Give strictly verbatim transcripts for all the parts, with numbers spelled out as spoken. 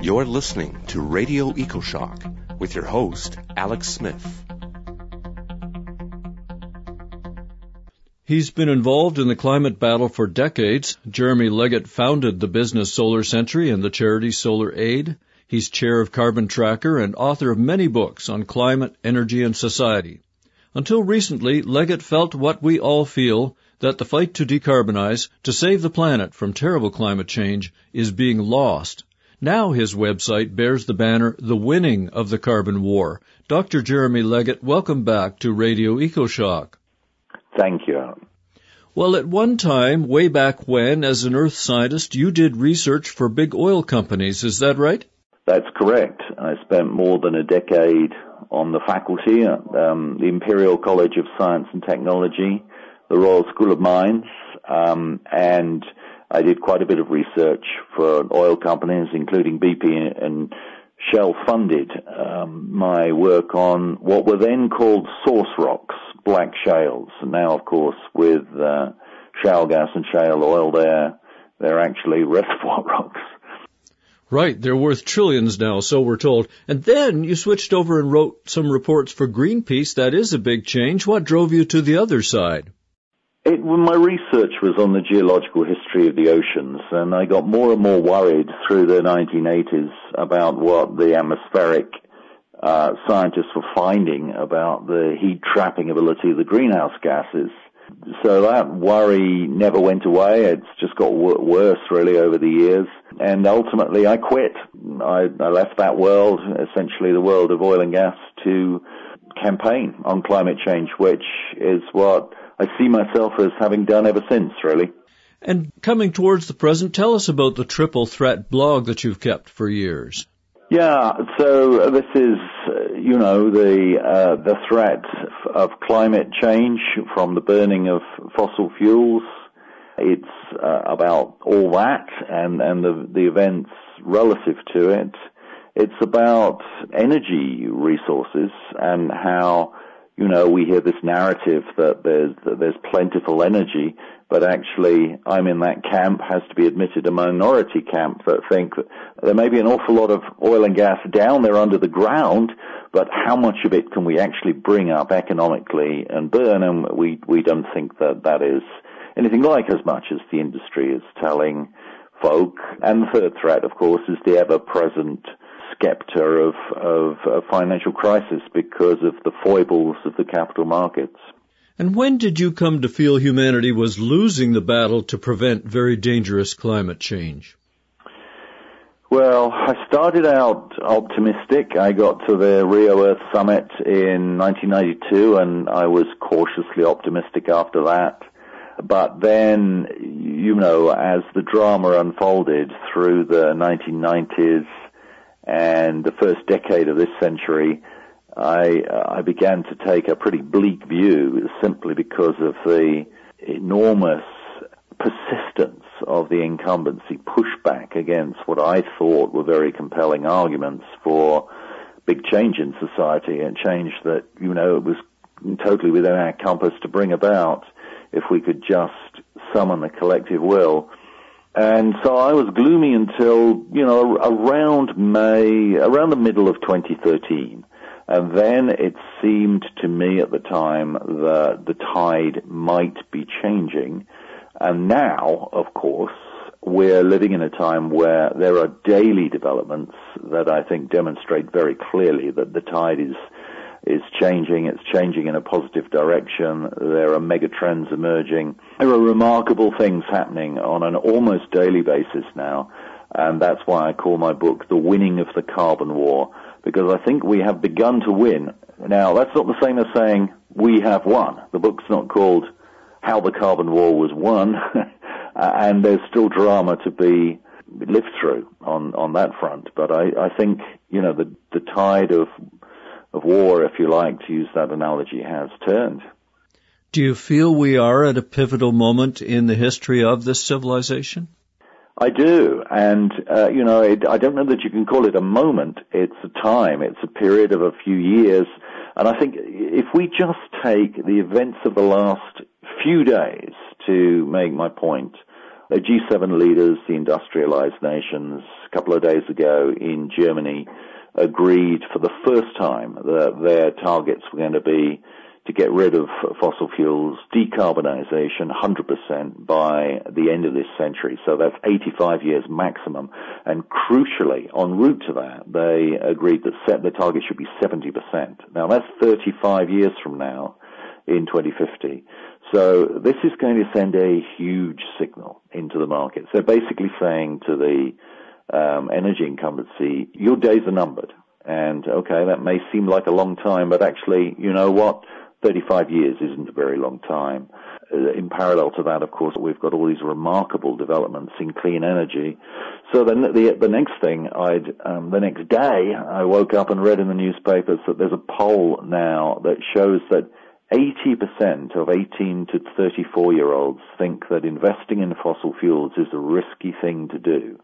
You're listening to Radio EcoShock with your host, Alex Smith. He's been involved in the climate battle for decades. Jeremy Leggett founded the business Solar Century and the charity Solar Aid. He's chair of Carbon Tracker and author of many books on climate, energy, and society. Until recently, Leggett felt what we all feel, that the fight to decarbonize, to save the planet from terrible climate change, is being lost. Now his website bears the banner, The Winning of the Carbon War. Doctor Jeremy Leggett, welcome back to Radio EcoShock. Thank you, Alan. Well, at one time, way back when, as an earth scientist, you did research for big oil companies. Is that right? That's correct. I spent more than a decade on the faculty at um, the Imperial College of Science and Technology, the Royal School of Mines, um, and I did quite a bit of research for oil companies, including B P and Shell funded um, my work on what were then called source rocks, black shales. And now, of course, with uh, shale gas and shale oil, they're, they're actually reservoir rocks. Right, they're worth trillions now, so we're told. And then you switched over and wrote some reports for Greenpeace. That is a big change. What drove you to the other side? It, well, my research was on the geological history of the oceans, and I got more and more worried through the nineteen eighties about what the atmospheric uh, scientists were finding about the heat-trapping ability of the greenhouse gases. So that worry never went away. It's just got w- worse, really, over the years. And ultimately, I quit. I, I left that world, essentially the world of oil and gas, to campaign on climate change, which is what I see myself as having done ever since, really. And coming towards the present, tell us about the Triple Threat blog that you've kept for years. Yeah, so this is, uh, you know, the uh, the threat of climate change from the burning of fossil fuels. It's uh, about all that and, and the, the events relative to it. It's about energy resources and how, you know, we hear this narrative that there's that there's plentiful energy, but actually I'm in that camp, has to be admitted, a minority camp that think that there may be an awful lot of oil and gas down there under the ground, but how much of it can we actually bring up economically and burn? And we, we don't think that that is anything like as much as the industry is telling folk. And the third threat, of course, is the ever-present specter of, of a financial crisis because of the foibles of the capital markets. And when did you come to feel humanity was losing the battle to prevent very dangerous climate change? Well, I started out optimistic. I got to the Rio Earth Summit in nineteen ninety-two, and I was cautiously optimistic after that. But then, you know, as the drama unfolded through the nineteen nineties and the first decade of this century, I, I began to take a pretty bleak view simply because of the enormous persistence of the incumbency pushback against what I thought were very compelling arguments for big change in society, and change that, you know, it was totally within our compass to bring about if we could just summon the collective will. And so I was gloomy until, you know, around May, around the middle of twenty thirteen. And then it seemed to me at the time that the tide might be changing. And now, of course, we're living in a time where there are daily developments that I think demonstrate very clearly that the tide is is changing. It's changing in a positive direction. There are mega trends emerging. There are remarkable things happening on an almost daily basis now. And that's why I call my book The Winning of the Carbon War, because I think we have begun to win. Now, that's not the same as saying we have won. The book's not called How the Carbon War Was Won, and there's still drama to be lived through on, on that front. But I, I think, you know, the, the tide of, of war, if you like, to use that analogy, has turned. Do you feel we are at a pivotal moment in the history of this civilization? I do, and, uh, you know, it, I don't know that you can call it a moment. It's a time. It's a period of a few years. And I think if we just take the events of the last few days to make my point, The G seven leaders, the industrialized nations, a couple of days ago in Germany, agreed for the first time that their targets were going to be to get rid of fossil fuels, decarbonization, one hundred percent by the end of this century. So that's eighty-five years maximum. And crucially, en route to that, they agreed that set, the target should be seventy percent. Now that's thirty-five years from now in twenty fifty. So this is going to send a huge signal into the markets. They're basically saying to the um, energy incumbency, your days are numbered. And okay, that may seem like a long time, but actually, you know what? thirty-five years isn't a very long time. In parallel to that, of course, we've got all these remarkable developments in clean energy. So then the, the next thing, I'd, um, the next day, I woke up and read in the newspapers that there's a poll now that shows that eighty percent of eighteen to thirty-four-year-olds think that investing in fossil fuels is a risky thing to do.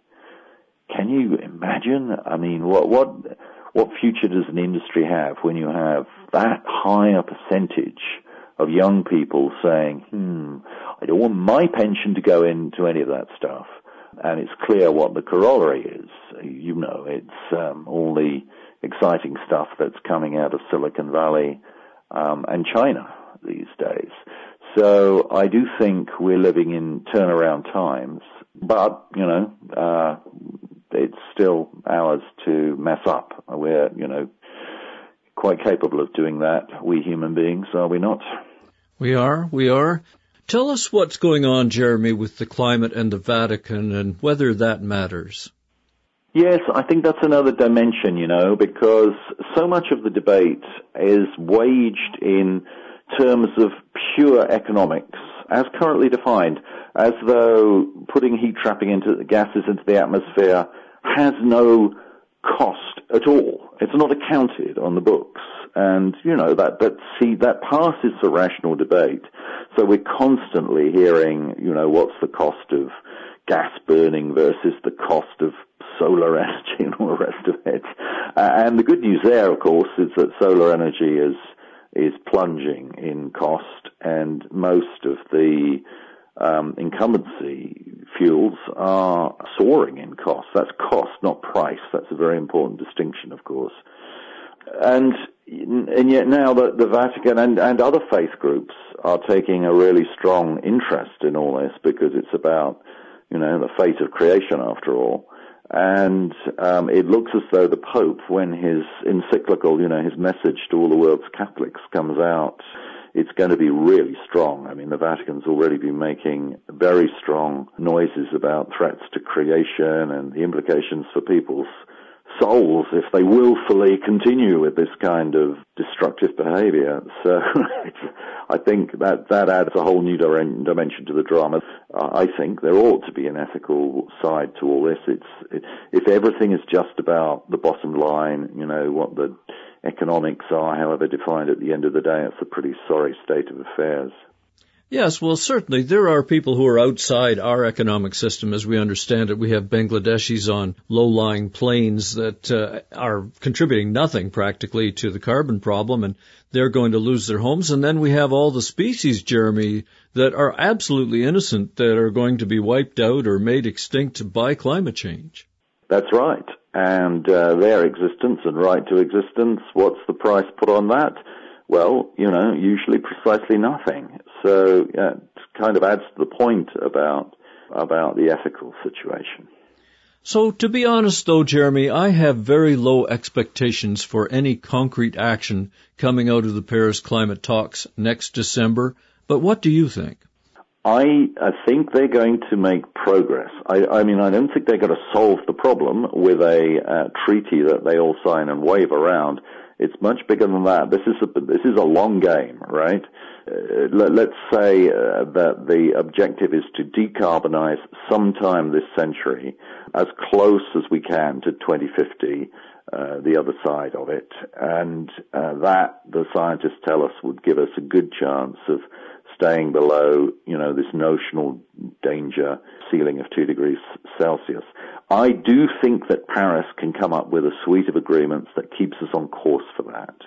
Can you imagine? I mean, what, what, what future does an industry have when you have that high a percentage of young people saying, hmm, I don't want my pension to go into any of that stuff? And it's clear what the corollary is. You know, it's um, all the exciting stuff that's coming out of Silicon Valley um, and China these days. So I do think we're living in turnaround times, but, you know, uh, it's still ours to mess up. We're, you know, quite capable of doing that, we human beings, are we not? We are, we are. Tell us what's going on, Jeremy, with the climate and the Vatican and whether that matters. Yes, I think that's another dimension, you know, because so much of the debate is waged in terms of pure economics, as currently defined, as though putting heat trapping into the gases into the atmosphere has no cost at all. It's not accounted on the books. And, you know, that, that, see, that passes the rational debate. So we're constantly hearing, you know, what's the cost of gas burning versus the cost of solar energy and all the rest of it. Uh, and the good news there, of course, is that solar energy is, is plunging in cost, and most of the um, incumbency fuels are soaring in cost. That's cost, not price. That's a very important distinction, of course. And and yet now the, the Vatican and, and other faith groups are taking a really strong interest in all this, because it's about, you know, the fate of creation after all. And um, it looks as though the Pope, when his encyclical, you know, his message to all the world's Catholics comes out, it's going to be really strong. I mean, the Vatican's already been making very strong noises about threats to creation and the implications for people's souls if they willfully continue with this kind of destructive behavior. So I think that that adds a whole new dimension to the drama. I think there ought to be an ethical side to all this. It's it, if everything is just about the bottom line, you know, what the economics are, however defined at the end of the day, it's a pretty sorry state of affairs. Yes, well, certainly there are people who are outside our economic system as we understand it. We have Bangladeshis on low-lying plains that uh, are contributing nothing practically to the carbon problem, and they're going to lose their homes. And then we have all the species, Jeremy, that are absolutely innocent, that are going to be wiped out or made extinct by climate change. That's right. And uh, their existence and right to existence, what's the price put on that? Well, you know, usually precisely nothing. So yeah, it kind of adds to the point about about the ethical situation. So to be honest, though, Jeremy, I have very low expectations for any concrete action coming out of the Paris climate talks next December. But what do you think? I, I think they're going to make progress. I, I mean, I don't think they're going to solve the problem with a uh, treaty that they all sign and wave around. It's much bigger than that. This is a, this is a long game, right? Uh, let, let's say uh, that the objective is to decarbonize sometime this century, as close as we can to twenty fifty, uh, the other side of it. And uh, that, the scientists tell us, would give us a good chance of staying below, you know, this notional danger ceiling of two degrees Celsius. I do think that Paris can come up with a suite of agreements that keeps us on course for that.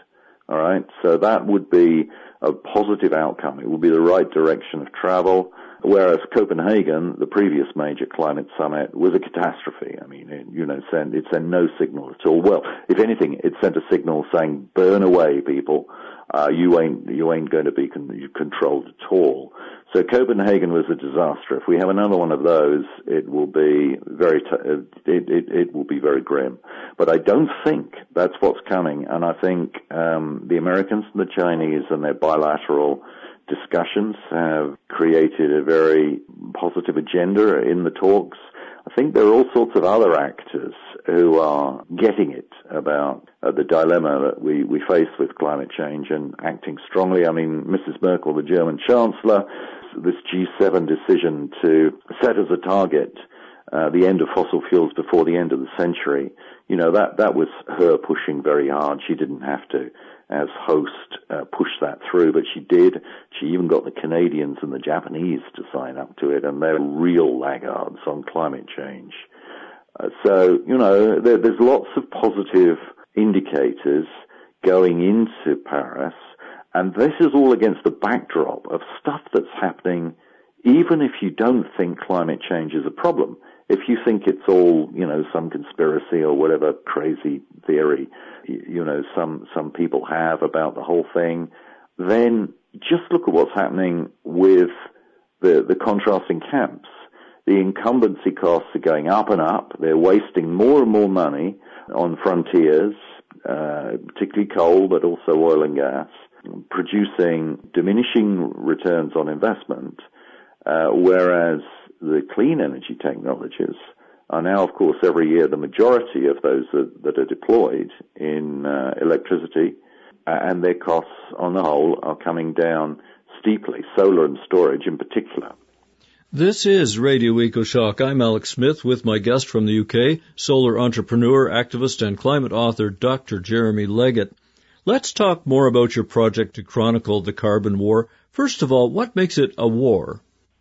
All right, so that would be a positive outcome. It would be the right direction of travel. Whereas Copenhagen, the previous major climate summit, was a catastrophe. I mean, it, you know, sent, it sent no signal at all. Well, if anything, it sent a signal saying, burn away, people. Uh, you ain't, you ain't going to be con- controlled at all. So Copenhagen was a disaster. If we have another one of those, it will be very, t- it, it, it will be very grim. But I don't think that's what's coming. And I think, um, the Americans and the Chinese and their bilateral discussions have created a very positive agenda in the talks. I think there are all sorts of other actors who are getting it about uh, the dilemma that we, we face with climate change and acting strongly. I mean, Missus Merkel, the German Chancellor, this G seven decision to set as a target uh, the end of fossil fuels before the end of the century, you know, that, that was her pushing very hard. She didn't have to, as host, uh, push that through, but she did. She even got the Canadians and the Japanese to sign up to it, and they're real laggards on climate change. Uh, so, you know, there, there's lots of positive indicators going into Paris, and this is all against the backdrop of stuff that's happening even if you don't think climate change is a problem. If you think it's all, you know, some conspiracy or whatever crazy theory, you know, some, some people have about the whole thing, then just look at what's happening with the, the contrasting camps. The incumbency costs are going up and up. They're wasting more and more money on frontiers, uh, particularly coal, but also oil and gas, producing diminishing returns on investment, uh, whereas the clean energy technologies are now, of course, every year the majority of those that, that are deployed in uh, electricity, uh, and their costs on the whole are coming down steeply, solar and storage in particular. This is Radio EcoShock. I'm Alex Smith with my guest from the U K, solar entrepreneur, activist, and climate author, Doctor Jeremy Leggett. Let's talk more about your project to chronicle the carbon war. First of all, what makes it a war?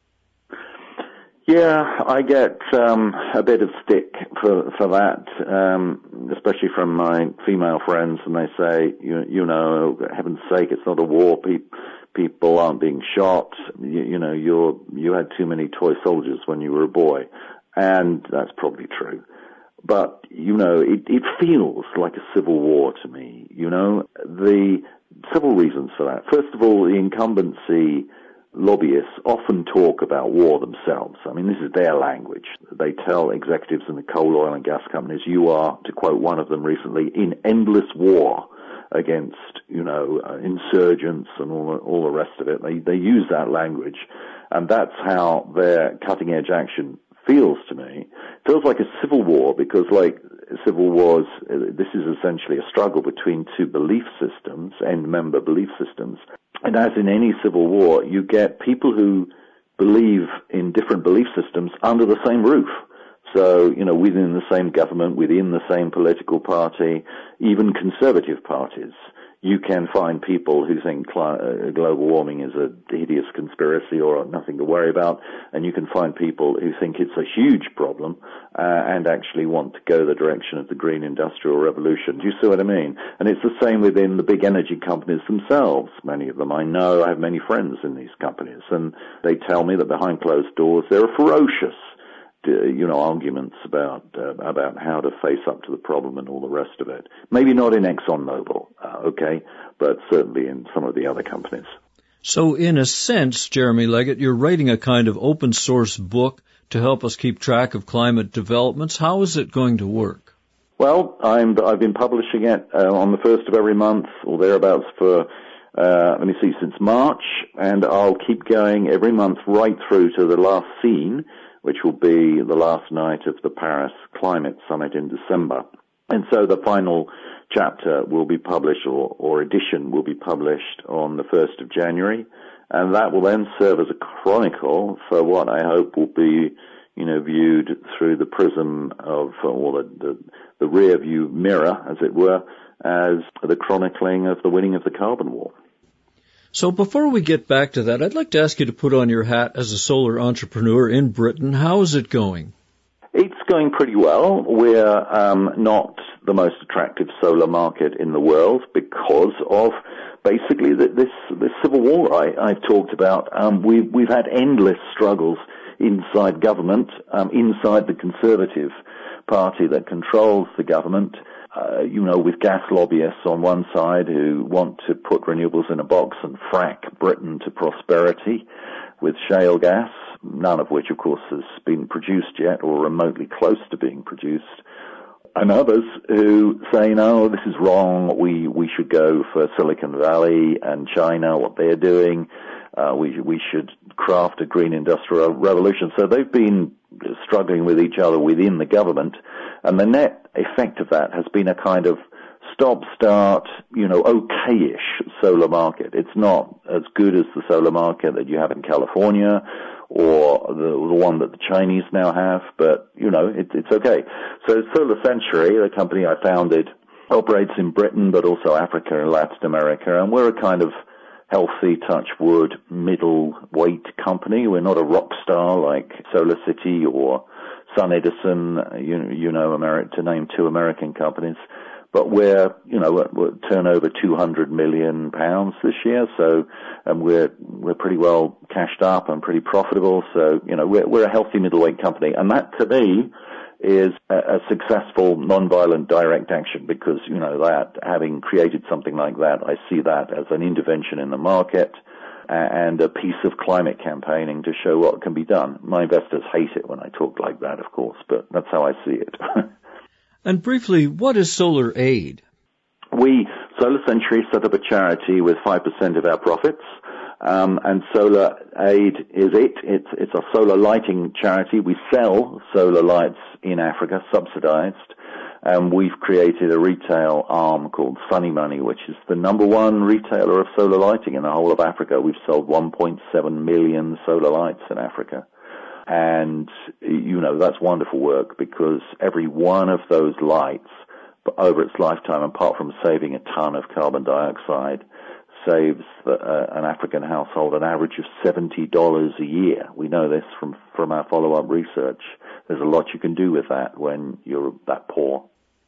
Yeah, I get um, a bit of stick for for that, um, especially from my female friends, and they say, you, you know, heaven's sake, it's not a war. People, people aren't being shot. You, you know, you're you had too many toy soldiers when you were a boy, and that's probably true. But you know, it, it feels like a civil war to me. You know, the several reasons for that. First of all, the incumbency lobbyists often talk about war themselves. I mean, this is their language. They tell executives in the coal, oil, and gas companies, you are, to quote one of them recently, in endless war against, you know, uh, insurgents and all, all the rest of it. They, they use that language, and that's how their cutting-edge action feels to me. It feels like a civil war because, like civil wars, this is essentially a struggle between two belief systems, end-member belief systems. And as in any civil war, you get people who believe in different belief systems under the same roof. So, you know, within the same government, within the same political party, even conservative parties, you can find people who think cl- global warming is a hideous conspiracy or nothing to worry about, and you can find people who think it's a huge problem uh, and actually want to go the direction of the green industrial revolution. Do you see what I mean? And it's the same within the big energy companies themselves. Many of them I know. I have many friends in these companies, and they tell me that behind closed doors there are ferocious you know, arguments about uh, about how to face up to the problem and all the rest of it. Maybe not in ExxonMobil, uh, okay, but certainly in some of the other companies. So in a sense, Jeremy Leggett, you're writing a kind of open source book to help us keep track of climate developments. How is it going to work? Well, I'm, I've been publishing it uh, on the first of every month or thereabouts for, uh, let me see, since March, and I'll keep going every month right through to the last scene, which will be the last night of the Paris Climate Summit in December. And so the final chapter will be published, or, or edition will be published on the first of January, and that will then serve as a chronicle for what I hope will be, you know, viewed through the prism of, or the, the, the rear view mirror, as it were, as the chronicling of the winning of the carbon war. So before we get back to that, I'd like to ask you to put on your hat as a solar entrepreneur in Britain. How is it going? It's going pretty well. We're um, not the most attractive solar market in the world because of basically the, this this civil war I, I've talked about. Um, we've we've had endless struggles inside government, um, inside the Conservative Party that controls the government. Uh, you know, with gas lobbyists on one side who want to put renewables in a box and frack Britain to prosperity with shale gas, none of which, of course, has been produced yet or remotely close to being produced. And others who say, no, this is wrong, we, we should go for Silicon Valley and China, what they're doing, uh, we, we should craft a green industrial revolution. So they've been struggling with each other within the government, and the net effect of that has been a kind of stop-start, you know, okay-ish solar market. It's not as good as the solar market that you have in California, or the, the one that the Chinese now have, but, you know, it, it's okay. So Solar Century, the company I founded, operates in Britain, but also Africa and Latin America, and we're a kind of healthy, touch wood, middle-weight company. We're not a rock star like Solar City or Sun Edison, you, you know, Ameri- to name two American companies. But we're, you know, we're, we're turn over two hundred million pounds this year, so and we're we're pretty well cashed up and pretty profitable. So, you know, we're we're a healthy middleweight company, and that to me is a, a successful non-violent direct action, because, you know, that having created something like that, I see that as an intervention in the market and a piece of climate campaigning to show what can be done. My investors hate it when I talk like that, of course, but that's how I see it. And briefly, what is Solar Aid? We, Solar Century, set up a charity with five percent of our profits, um, and Solar Aid is it. It's, it's a solar lighting charity. We sell solar lights in Africa, subsidized, and we've created a retail arm called Sunny Money, which is the number one retailer of solar lighting in the whole of Africa. We've sold one point seven million solar lights in Africa. And, you know, that's wonderful work, because every one of those lights, over its lifetime, apart from saving a ton of carbon dioxide, saves the, uh, an African household an average of seventy dollars a year. We know this from, from our follow-up research. There's a lot you can do with that when you're that poor.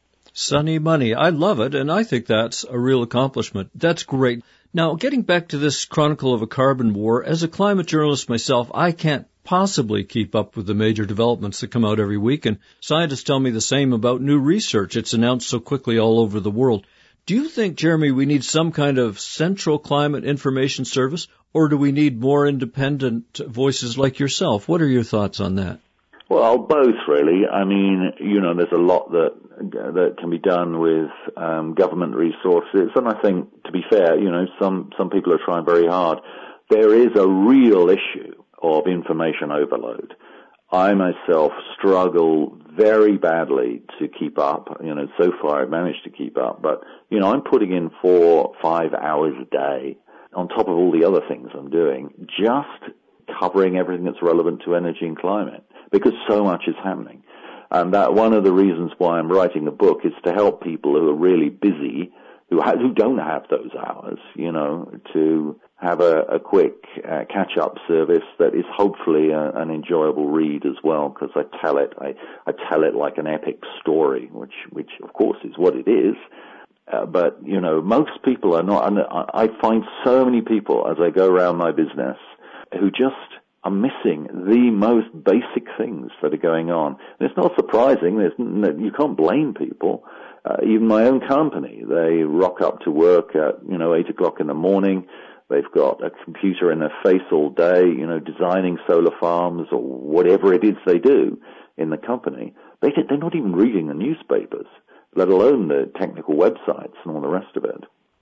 Sunny Money. I love it, and I think that's a real accomplishment. That's great. Now, getting back to this Chronicle of a Carbon War, as a climate journalist myself, I can't possibly keep up with the major developments that come out every week, and scientists tell me the same about new research. It's announced so quickly all over the world. Do you think, Jeremy, we need some kind of central climate information service, or do we need more independent voices like yourself? What are your thoughts on that? Well, both, really. I mean, you know, there's a lot that that can be done with um, government resources, and I think, to be fair, you know, some some people are trying very hard. There is a real issue of information overload. I myself struggle very badly to keep up. You know, so far I've managed to keep up, but, you know, I'm putting in four, five hours a day on top of all the other things I'm doing, just covering everything that's relevant to energy and climate, because so much is happening. And that one of the reasons why I'm writing the book is to help people who are really busy, who ha- who don't have those hours, you know, to have a, a quick uh, catch-up service that is hopefully a, an enjoyable read as well, because I tell it, I, I tell it like an epic story, which, which of course is what it is. Uh, but, you know, most people are not, and I, I find so many people as I go around my business who just are missing the most basic things that are going on. And it's not surprising. There's, you can't blame people. Uh, even my own company, they rock up to work at, you know, eight o'clock in the morning. They've got a computer in their face all day, you know, designing solar farms or whatever it is they do in the company. They, they're not even reading the newspapers, let alone the technical websites and all the rest of it.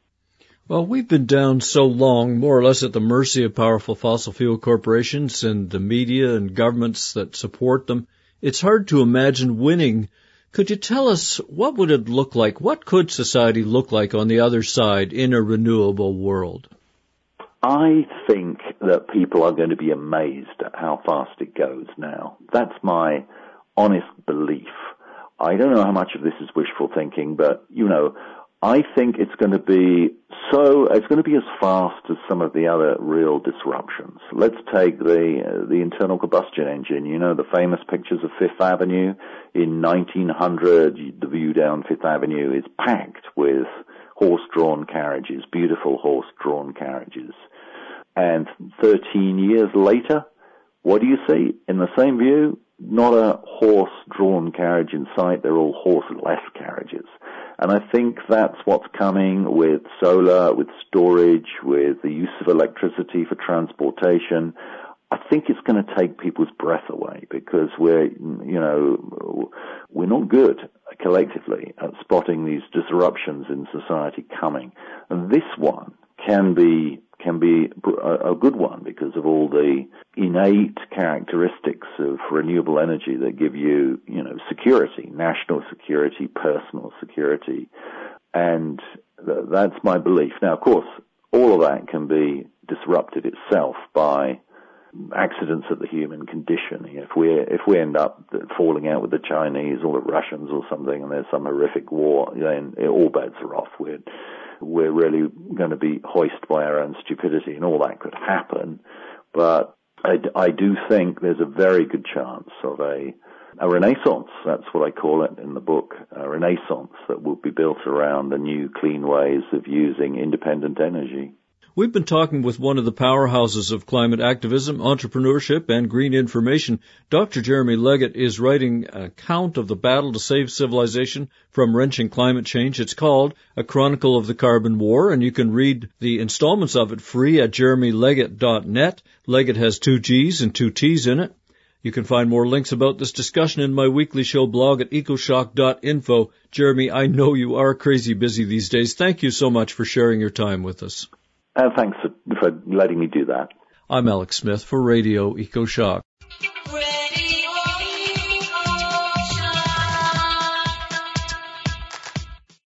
Well, we've been down so long, more or less at the mercy of powerful fossil fuel corporations and the media and governments that support them. It's hard to imagine winning. Could you tell us, what would it look like? What could society look like on the other side in a renewable world? I think that people are going to be amazed at how fast it goes now. That's my honest belief. I don't know how much of this is wishful thinking, but, you know, I think it's going to be so, it's going to be as fast as some of the other real disruptions. Let's take the, uh, the internal combustion engine. You know, the famous pictures of Fifth Avenue in nineteen hundred, the view down Fifth Avenue is packed with horse-drawn carriages, beautiful horse-drawn carriages. And thirteen years later, what do you see? In the same view, not a horse-drawn carriage in sight, they're all horseless carriages. And I think that's what's coming with solar, with storage, with the use of electricity for transportation. I think it's going to take people's breath away because we're, you know, we're not good collectively at spotting these disruptions in society coming. And this one can be can be a good one because of all the innate characteristics of renewable energy that give you, you know, security, national security, personal security. And that's my belief. Now, of course, all of that can be disrupted itself by accidents of the human condition. If we if we end up falling out with the Chinese or the Russians or something, and there's some horrific war, then all bets are off. We're we're really going to be hoisted by our own stupidity, and all that could happen. But I, I do think there's a very good chance of a a renaissance. That's what I call it in the book, a renaissance that will be built around the new clean ways of using independent energy. We've been talking with one of the powerhouses of climate activism, entrepreneurship, and green information. Doctor Jeremy Leggett is writing an account of the battle to save civilization from wrenching climate change. It's called A Chronicle of the Carbon War, and you can read the installments of it free at jeremy leggett dot net. Leggett has two G's and two T's in it. You can find more links about this discussion in my weekly show blog at ecoshock dot info. Jeremy, I know you are crazy busy these days. Thank you so much for sharing your time with us. Uh, thanks for, for letting me do that. I'm Alex Smith for Radio EcoShock.